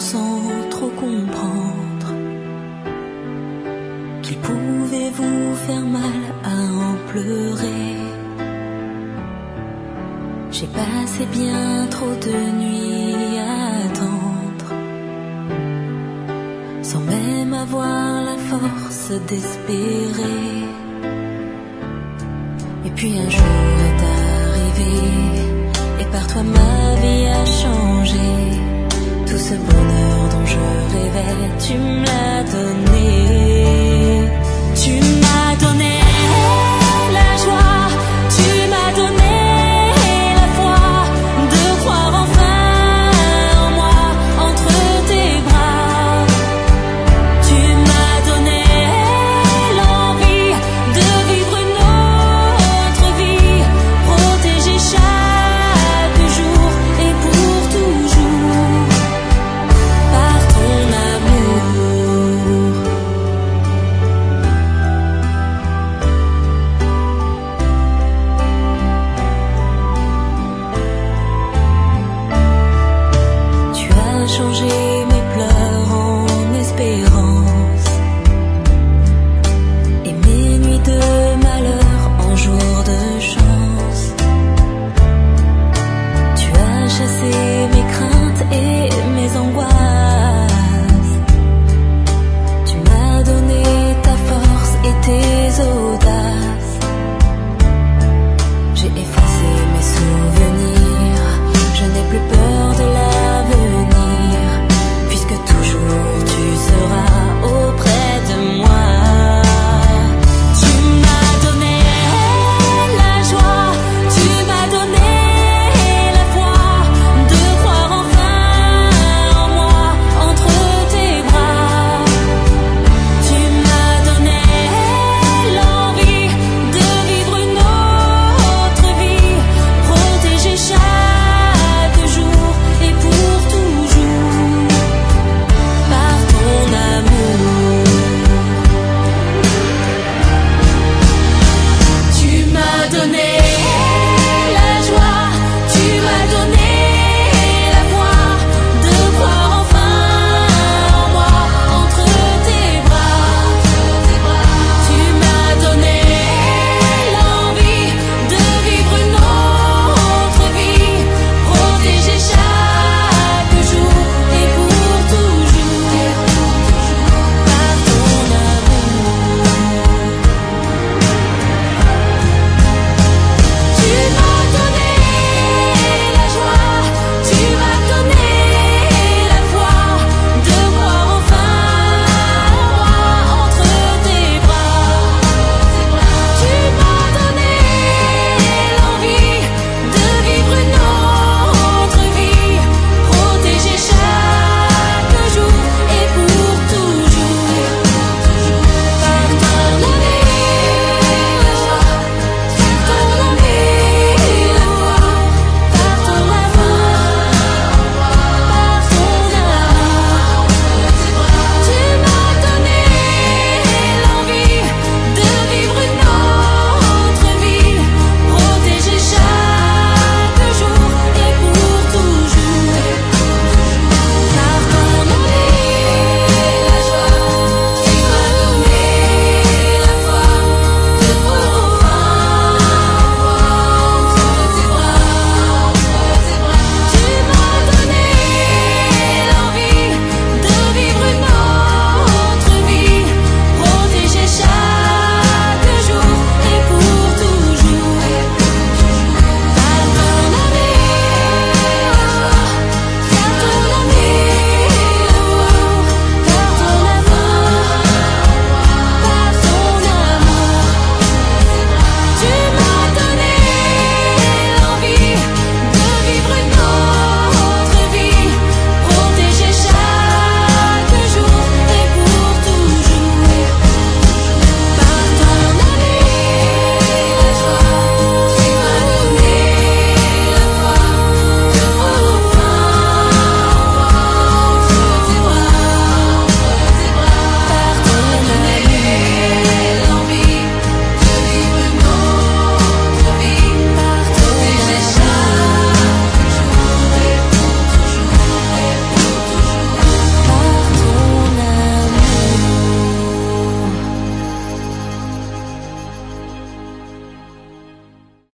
sans trop comprendre qu'il pouvait vous faire mal à en pleurer. J'ai passé bien trop de nuits à attendre, sans même avoir la force d'espérer. Et puis un jour est arrivé, et par toi ma vie a changé. Tout ce bonheur dont je rêvais, tu me l'as donné. Tu m'as donné la joie, tu m'as donné la foi de croire enfin en moi entre tes bras. Tu m'as donné l'envie de vivre une autre vie, protégée chaque jour et pour toujours par ton amour. Tu as changé